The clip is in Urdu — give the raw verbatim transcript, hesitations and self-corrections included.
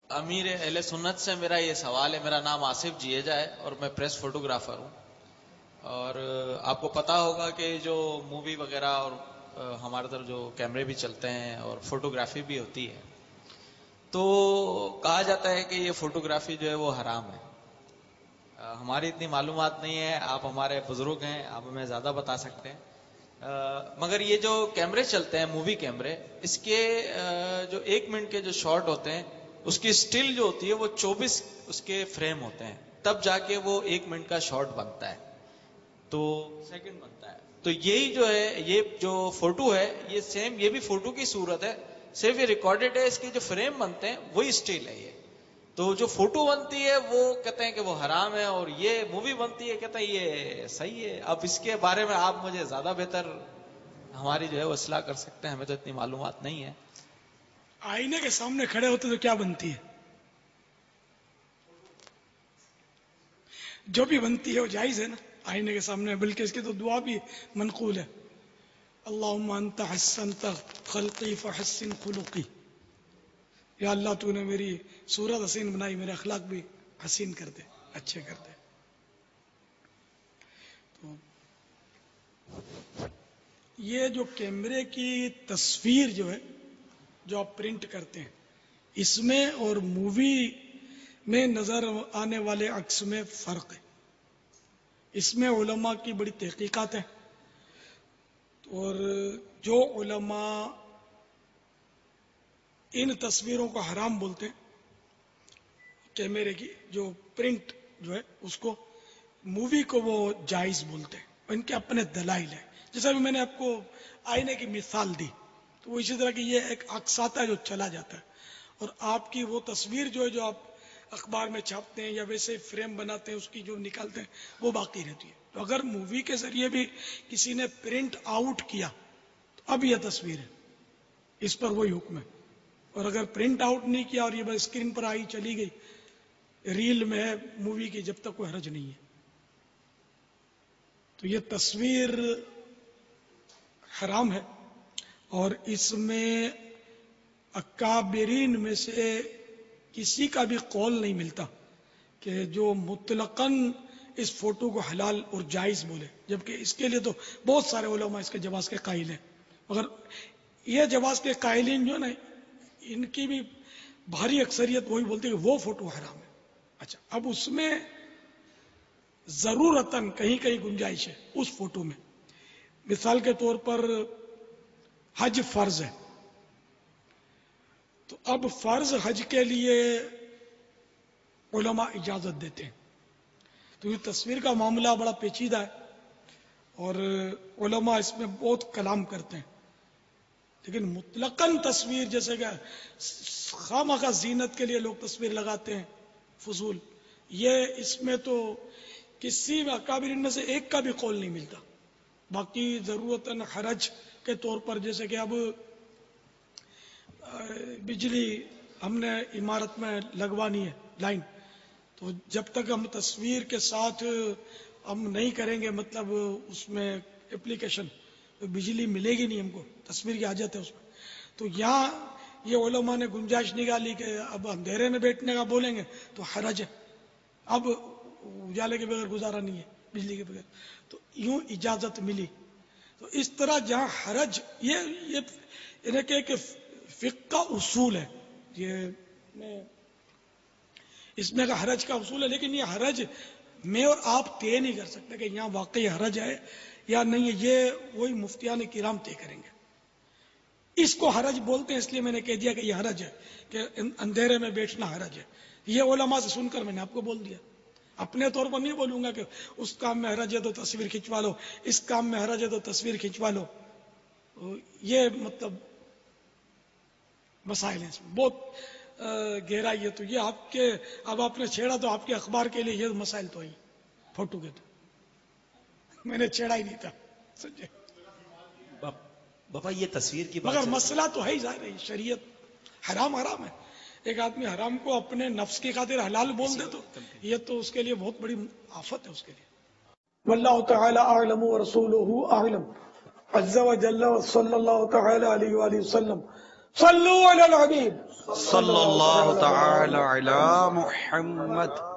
امیر اہل سنت سے میرا یہ سوال ہے. میرا نام آصف جیجا ہے اور میں پریس فوٹوگرافر ہوں. اور آپ کو پتا ہوگا کہ جو مووی وغیرہ اور ہمارے طرف جو کیمرے بھی چلتے ہیں اور فوٹوگرافی بھی ہوتی ہے، تو کہا جاتا ہے کہ یہ فوٹوگرافی جو ہے وہ حرام ہے. ہماری اتنی معلومات نہیں ہے، آپ ہمارے بزرگ ہیں، آپ ہمیں زیادہ بتا سکتے ہیں. مگر یہ جو کیمرے چلتے ہیں مووی کیمرے، اس کے جو ایک منٹ کے جو شارٹ ہوتے ہیں، اس کی سٹل جو ہوتی ہے وہ چوبیس اس کے فریم ہوتے ہیں، تب جا کے وہ ایک منٹ کا شارٹ بنتا ہے، تو سیکنڈ بنتا ہے. تو یہی جو ہے، یہ جو فوٹو ہے، یہ سیم یہ بھی فوٹو کی صورت ہے، صرف یہ ریکارڈڈ ہے. اس کے جو فریم بنتے ہیں وہی سٹل ہے. یہ تو جو فوٹو بنتی ہے وہ کہتے ہیں کہ وہ حرام ہے، اور یہ مووی بنتی ہے کہتے ہیں یہ صحیح ہے. اب اس کے بارے میں آپ مجھے زیادہ بہتر ہماری جو ہے وہ اصلاح کر سکتے ہیں، ہمیں تو اتنی معلومات نہیں ہے. آئینے کے سامنے کھڑے ہوتے تو کیا بنتی ہے؟ جو بھی بنتی ہے وہ جائز ہے نا آئینے کے سامنے، بلکہ اس کی تو دعا بھی منقول ہے، اللہم انت حسنت خلقی فحسن خلقی. یا اللہ تو نے میری صورت حسین بنائی، میرے اخلاق بھی حسین کر دے، اچھے کر دے. تو یہ جو کیمرے کی تصویر جو ہے جو آپ پرنٹ کرتے ہیں، اس میں اور مووی میں نظر آنے والے عکس میں فرق ہے. اس میں علماء کی بڑی تحقیقات ہیں، اور جو علماء ان تصویروں کو حرام بولتے ہیں، کیمرے کی جو پرنٹ جو ہے اس کو، مووی کو وہ جائز بولتے ہیں. ان کے اپنے دلائل ہیں. جیسا بھی میں نے آپ کو آئینے کی مثال دی، تو وہ اسی طرح کی یہ ایک عکس آتا ہے جو چلا جاتا ہے، اور آپ کی وہ تصویر جو ہے جو آپ اخبار میں چھاپتے ہیں یا ویسے فریم بناتے ہیں، اس کی جو نکالتے ہیں وہ باقی رہتی ہے. تو اگر مووی کے ذریعے بھی کسی نے پرنٹ آؤٹ کیا تو اب یہ تصویر ہے، اس پر وہی حکم ہے. اور اگر پرنٹ آؤٹ نہیں کیا اور یہ بس اسکرین پر آئی چلی گئی، ریل میں ہے مووی کی، جب تک کوئی حرج نہیں ہے. تو یہ تصویر حرام ہے، اور اس میں اکابرین میں سے کسی کا بھی قول نہیں ملتا کہ جو مطلقاً اس فوٹو کو حلال اور جائز بولے، جبکہ اس کے لیے تو بہت سارے علماء اس کے جواز کے قائل ہیں. مگر یہ جواز کے قائلین جو نا، ان کی بھی بھاری اکثریت وہی بولتی ہے کہ وہ فوٹو حرام ہے. اچھا، اب اس میں ضرورتاً کہیں کہیں گنجائش ہے اس فوٹو میں. مثال کے طور پر حج فرض ہے، تو اب فرض حج کے لیے علماء اجازت دیتے ہیں. تو یہ تصویر کا معاملہ بڑا پیچیدہ ہے، اور علماء اس میں بہت کلام کرتے ہیں. لیکن مطلقاً تصویر، جیسے کہ خواہ زینت کے لیے لوگ تصویر لگاتے ہیں فضول، یہ اس میں تو کسی اکابرین میں سے ایک کا بھی قول نہیں ملتا. باقی ضرورتاً حرج کے طور پر، جیسے کہ اب بجلی ہم نے عمارت میں لگوانی ہے لائن، تو جب تک ہم تصویر کے ساتھ ہم نہیں کریں گے، مطلب اس میں اپلیکیشن، تو بجلی ملے گی نہیں ہم کو، تصویر کی حاجت ہے اس میں. تو یہاں یہ علماء نے گنجائش نکالی کہ اب اندھیرے میں بیٹھنے کا بولیں گے تو حرج ہے، اب اجالے کے بغیر گزارا نہیں ہے، بجلی کے بغیر، تو یوں اجازت ملی. تو اس طرح جہاں حرج، یہ یہ کہ فقہ کا اصول ہے، یہ میں اس میں کا حرج کا اصول ہے، لیکن یہ حرج میں اور آپ طے نہیں کر سکتے کہ یہاں واقعی حرج ہے یا نہیں ہے. یہ وہی مفتیان کرام طے کریں گے. اس کو حرج بولتے ہیں، اس لیے میں نے کہہ دیا کہ یہ حرج ہے، کہ اندھیرے میں بیٹھنا حرج ہے. یہ علماء سے سن کر میں نے آپ کو بول دیا. اپنے طور پر نہیں بولوں گا کہ اس کام میں حرج ہے تو تصویر کھنچوا لو، اس کام میں حرج ہے تو تصویر کھنچوا لو. یہ مطلب مسائل ہیں، اس میں بہت گہرائی ہے. تو یہ آپ کے، اب آپ نے چھیڑا تو آپ کے اخبار کے لیے یہ مسائل تو ہی فوٹو کے، تو میں نے چھیڑا ہی نہیں تھا، سمجھے. بابا یہ تصویر کی بات مگر مسئلہ تو ہے ہی ظاہر ہے، شریعت حرام حرام ہے. ایک آدمی حرام کو اپنے نفس کی خاطر حلال بول دے تو یہ تو اس کے لیے بہت بڑی آفت ہے اس کے لیے. واللہ تعالی اعلم ورسولہ اعلم عز وجل، وصلی اللہ تعالی علیہ وآلہ وسلم. صلوا علی الحبیب. صلی اللہ تعالی علی محمد.